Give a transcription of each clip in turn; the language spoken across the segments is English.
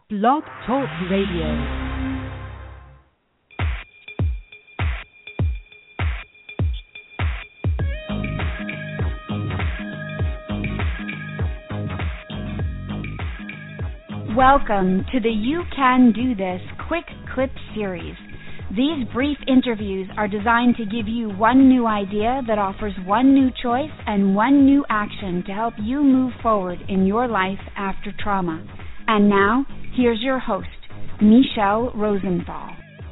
Blog Talk Radio. Welcome to the You Can Do This Quick Clip Series. These brief interviews are designed to give you one new idea that offers one new choice and one new action to help you move forward in your life after trauma. And now, here's your host, Michelle Rosenthal.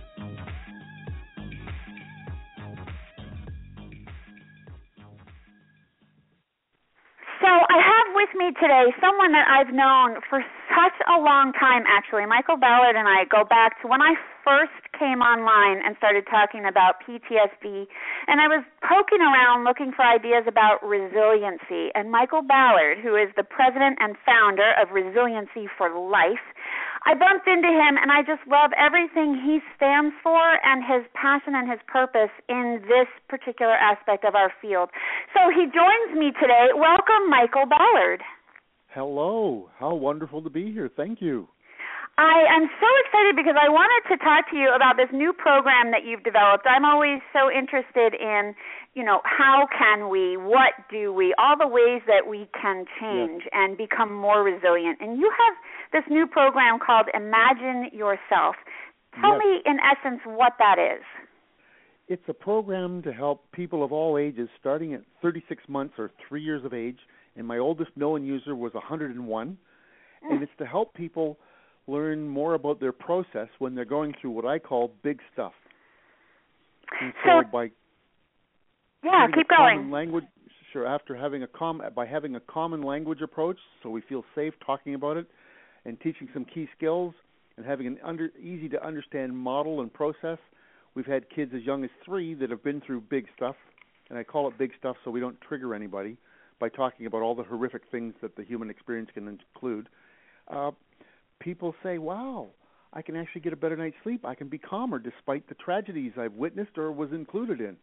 So I have with me today someone that I've known for such a long time, actually. Michael Ballard and I go back to when I first came online and started talking about PTSD, and I was poking around looking for ideas about resiliency. And Michael Ballard, who is the president and founder of Resiliency for Life, I bumped into him, and I just love everything he stands for and his passion and his purpose in this particular aspect of our field. So he joins me today. Welcome, Michael Ballard. Hello. How wonderful to be here. Thank you. I am so excited because I wanted to talk to you about this new program that you've developed. I'm always so interested in, how can we, what do we, all the ways that we can change and become more resilient. And you have this new program called Imagine Yourself. Tell me, in essence, what that is. It's a program to help people of all ages, starting at 36 months or 3 years of age, and my oldest known user was 101, and it's to help people learn more about their process when they're going through what I call big stuff. And so by keep going. Language, by having a common language approach, so we feel safe talking about it, and teaching some key skills, and having an easy to understand model and process. We've had kids as young as 3 that have been through big stuff, and I call it big stuff so we don't trigger anybody by talking about all the horrific things that the human experience can include. People say, wow, I can actually get a better night's sleep. I can be calmer despite the tragedies I've witnessed or was included in.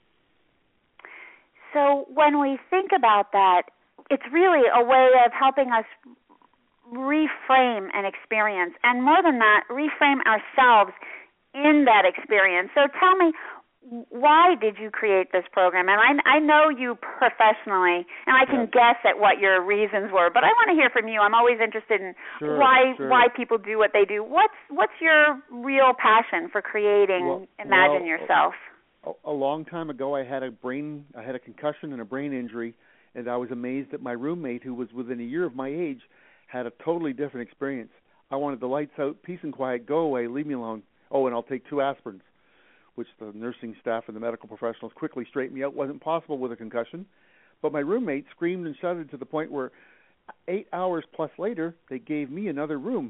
So when we think about that, it's really a way of helping us reframe an experience, and more than that, reframe ourselves in that experience. So tell me, why did you create this program? And I know you professionally, and I can guess at what your reasons were, but I want to hear from you. I'm always interested in why people do what they do. What's your real passion for creating Imagine Yourself? A long time ago, I had a concussion and a brain injury, and I was amazed that my roommate, who was within a year of my age, had a totally different experience. I wanted the lights out, peace and quiet, go away, leave me alone. Oh, and I'll take 2 aspirins, which the nursing staff and the medical professionals quickly straightened me out. Wasn't possible with a concussion. But my roommate screamed and shouted to the point where 8 hours plus later, they gave me another room.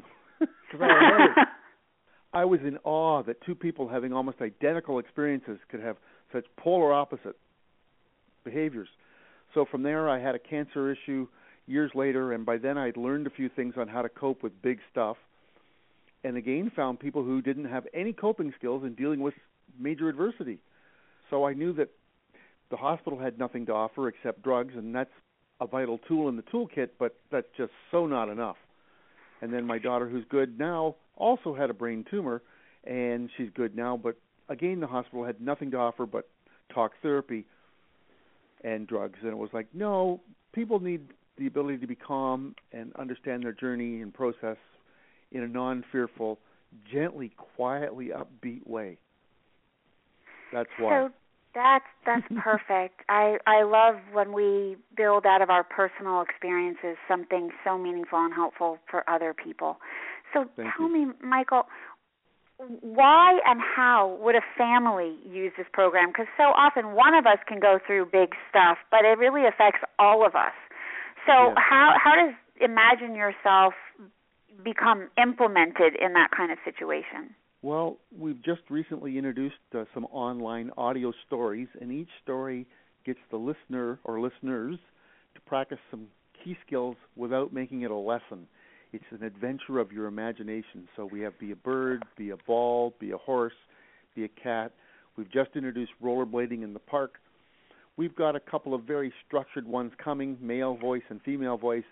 I was in awe that 2 people having almost identical experiences could have such polar opposite behaviors. So from there, I had a cancer issue years later, and by then I'd learned a few things on how to cope with big stuff, and again found people who didn't have any coping skills in dealing with major adversity. So I knew that the hospital had nothing to offer except drugs, and that's a vital tool in the toolkit, but that's just so not enough. And then my daughter, who's good now, also had a brain tumor, and she's good now, but again, the hospital had nothing to offer but talk therapy and drugs. And it was like, no, people need the ability to be calm and understand their journey and process in a non-fearful, gently, quietly upbeat way. That's why. So that's perfect. I love when we build out of our personal experiences something so meaningful and helpful for other people. So tell me, Michael, why and how would a family use this program? Because so often one of us can go through big stuff, but it really affects all of us. So how does Imagine Yourself become implemented in that kind of situation? Well, we've just recently introduced some online audio stories, and each story gets the listener or listeners to practice some key skills without making it a lesson. It's an adventure of your imagination. So we have be a bird, be a ball, be a horse, be a cat. We've just introduced rollerblading in the park. We've got a couple of very structured ones coming, male voice and female voice.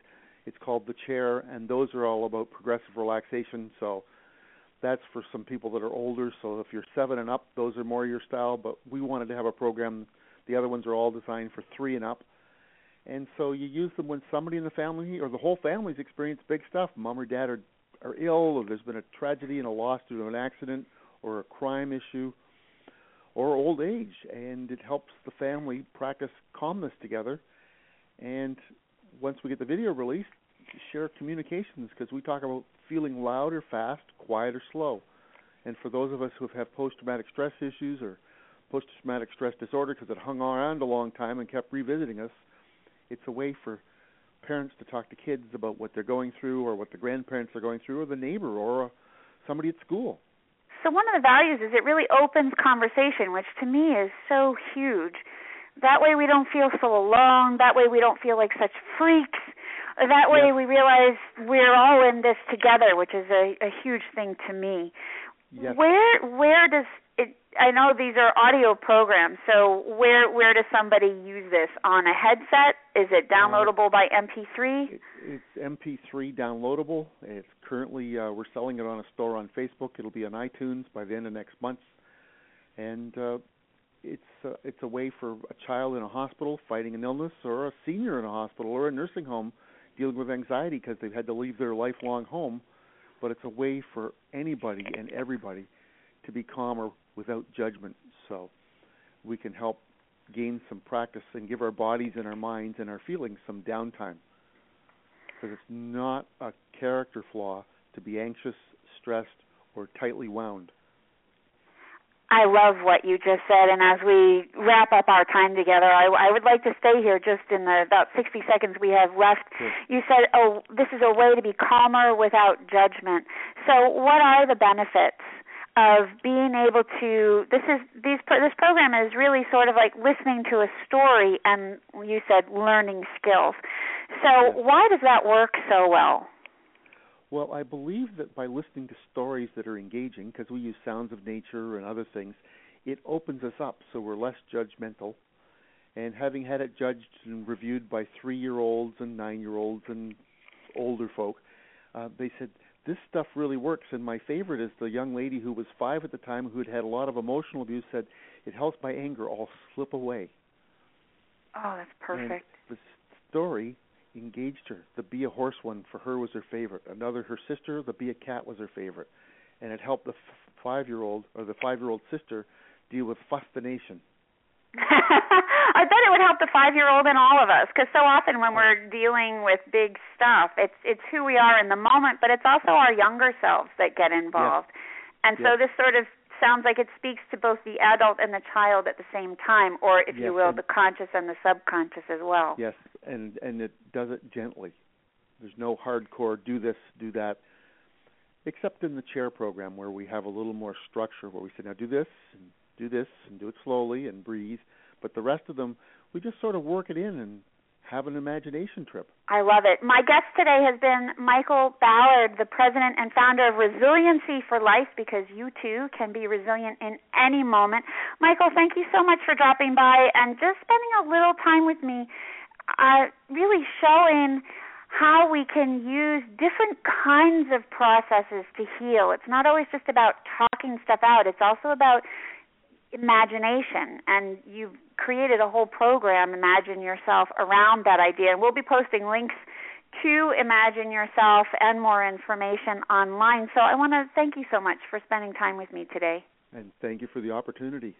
It's called The Chair, and those are all about progressive relaxation. So that's for some people that are older. So if you're 7 and up, those are more your style. But we wanted to have a program. The other ones are all designed for 3 and up. And so you use them when somebody in the family or the whole family's experienced big stuff. Mom or dad are ill, or there's been a tragedy and a loss due to an accident or a crime issue or old age. And it helps the family practice calmness together. And once we get the video released, share communications, because we talk about feeling loud or fast, quiet or slow. And for those of us who have had post-traumatic stress issues or post-traumatic stress disorder because it hung around a long time and kept revisiting us, it's a way for parents to talk to kids about what they're going through or what the grandparents are going through or the neighbor or somebody at school. So one of the values is it really opens conversation, which to me is so huge. That way we don't feel so alone. That way we don't feel like such freaks. That way we realize we're all in this together, which is a huge thing to me. Yes. Where does it? I know these are audio programs, so where does somebody use this? On a headset? Is it downloadable by MP3? It's MP3 downloadable. It's currently we're selling it on a store on Facebook. It'll be on iTunes by the end of next month, and it's a way for a child in a hospital fighting an illness, or a senior in a hospital or a nursing home dealing with anxiety because they've had to leave their lifelong home. But it's a way for anybody and everybody to be calmer without judgment. So we can help gain some practice and give our bodies and our minds and our feelings some downtime. Because it's not a character flaw to be anxious, stressed, or tightly wound. I love what you just said, and as we wrap up our time together, I would like to stay here just in the about 60 seconds we have left. Sure. You said, this is a way to be calmer without judgment. So what are the benefits of being able to, this program is really sort of like listening to a story and, you said, learning skills. So why does that work so well? Well, I believe that by listening to stories that are engaging, because we use sounds of nature and other things, it opens us up so we're less judgmental. And having had it judged and reviewed by 3-year-olds and 9-year-olds and older folk, they said, this stuff really works. And my favorite is the young lady who was 5 at the time who had had a lot of emotional abuse, said, it helps my anger all slip away. Oh, that's perfect. And the story engaged her. The Be a Horse one for her was her favorite. Another, her sister, the Be a Cat was her favorite. And it helped the 5-year-old or the 5-year-old sister deal with Fustination. I bet it would help the 5-year-old and all of us, because so often when we're dealing with big stuff, it's who we are in the moment, but it's also our younger selves that get involved. Yes. And so this sort of sounds like it speaks to both the adult and the child at the same time, or if you will, the conscious and the subconscious as well. Yes, and it does it gently. There's no hardcore do this, do that, except in the chair program where we have a little more structure where we say, now do this, and do it slowly and breathe. But the rest of them, we just sort of work it in and have an imagination trip. I love it. My guest today has been Michael Ballard, the president and founder of Resiliency for Life, because you too can be resilient in any moment. Michael, thank you so much for dropping by and just spending a little time with me, really showing how we can use different kinds of processes to heal. It's not always just about talking stuff out. It's also about imagination, and you've created a whole program, Imagine Yourself, around that idea. And we'll be posting links to Imagine Yourself and more information online. So I want to thank you so much for spending time with me today. And thank you for the opportunity.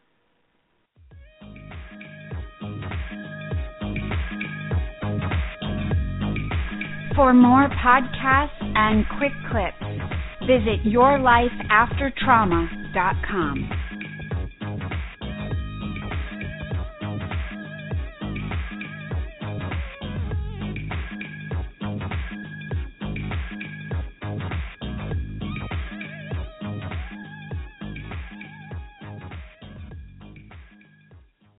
For more podcasts and quick clips, visit yourlifeaftertrauma.com.